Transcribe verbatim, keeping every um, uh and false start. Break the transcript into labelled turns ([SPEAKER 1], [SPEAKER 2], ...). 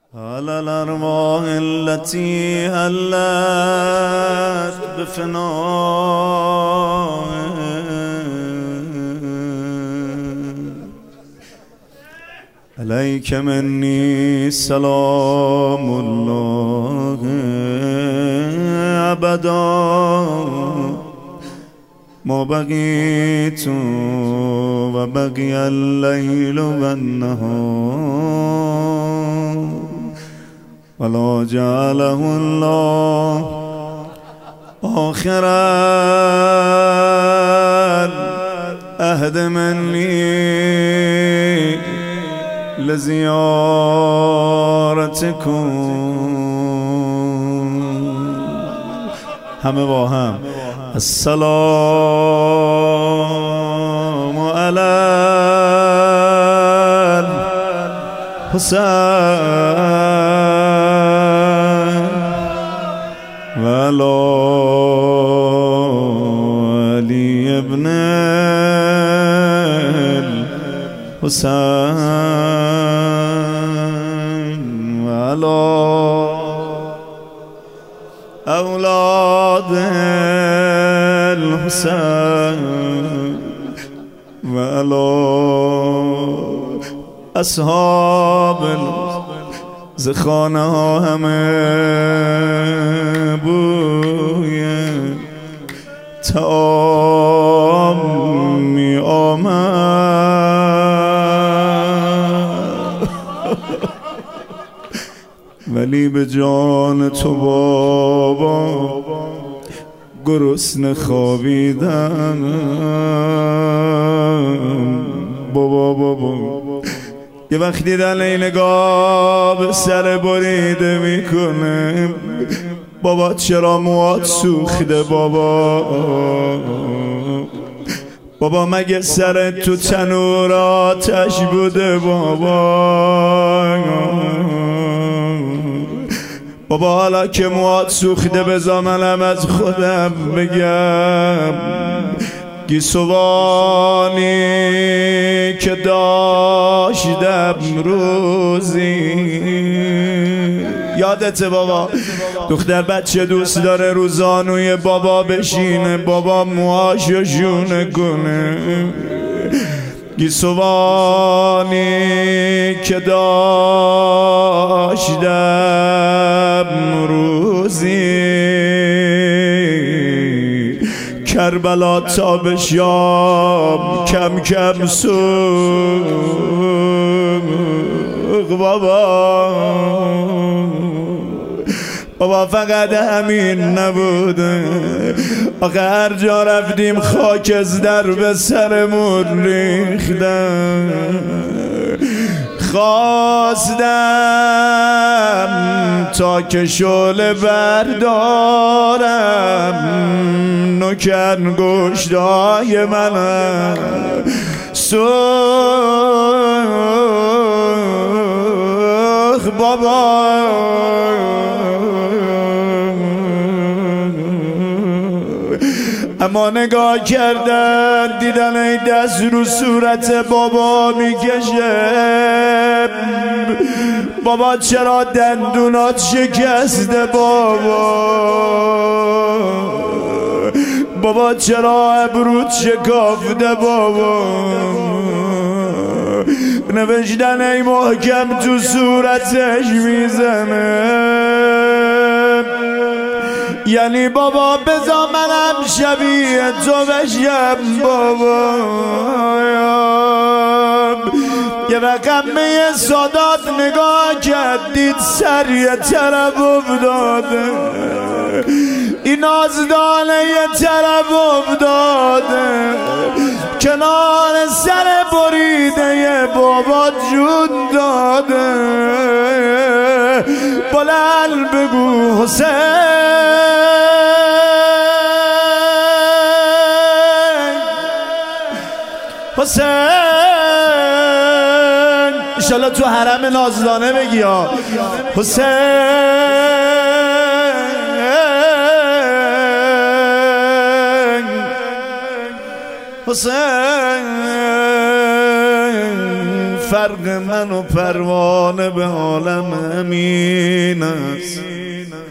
[SPEAKER 1] على الأرواح التي هلت بفناء عليك مني سلام الله أبدا ما بقيت وبقي الليل والنهار ولا جعله الله آخر العهد مني لزيارتكم. همه با هم السلام على الحسين وعلى علي ابن الحسين وعلى أولاد الحسين وعلى اصحاب زخانه ها همه بوی تعام می آمد ولی به جان تو بابا گرسنه خوابیدن. بابا بابا یه وقتی دل نگاه به سر بریده میکنه، بابا چرا موات سوخته؟ بابا بابا مگه سر تو تنور آتش بوده؟ بابا بابا حالا که موات سوخته بذار منم از خودم بگم گیسوانی که داشتم روزی. یادته بابا دختر بچه دوست داره روزانوی بابا بشینه، بابا موهاشو شونه کنه. گیسوانی که داشتم روزی کربلا تا به شام کم کم سوخت. بابا بابا فقط همین نبوده، آخه هر جا رفتیم خاک از در به سرمون ریختن. خواستم تا که شعله بردارم نوکن گوشتای منم سوخت. بابا اما نگاه کردن دیدن ای دست رو صورت بابا میکشه. بابا چرا دندونات شکسته؟ بابا بابا چرا ابروت شکافته؟ بابا نوشتن ای محکم تو صورتش میزنه، یعنی بابا بذار منم شبیه تو بشم. بابا یه رقم یه سادات نگاه کرد دید سر یه طرف افتاده، این آزدانه یه طرف افتاده، کنار سر بریده یه بابا جون داده. بلند بگو حسین حسین. انشالله تو حرم نازدانه بگی ها حسین حسین فرق من و پروانه به عالم امین است.